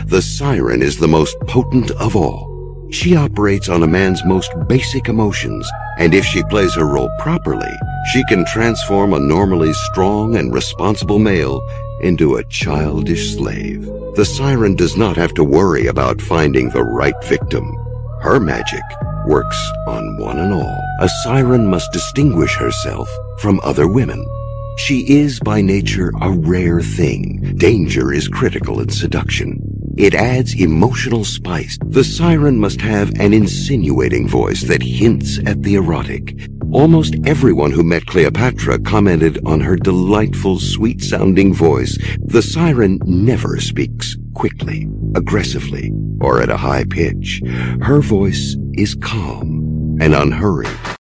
the siren is the most potent of all. She operates on a man's most basic emotions, and if she plays her role properly, she can transform a normally strong and responsible male into a childish slave. The siren does not have to worry about finding the right victim. Her magic works on one and all. A siren must distinguish herself from other women. She is by nature a rare thing. Danger is critical in seduction. It adds emotional spice. The siren must have an insinuating voice that hints at the erotic. Almost everyone who met Cleopatra commented on her delightful, sweet-sounding voice. The siren never speaks quickly, aggressively, or at a high pitch. Her voice is calm and unhurried.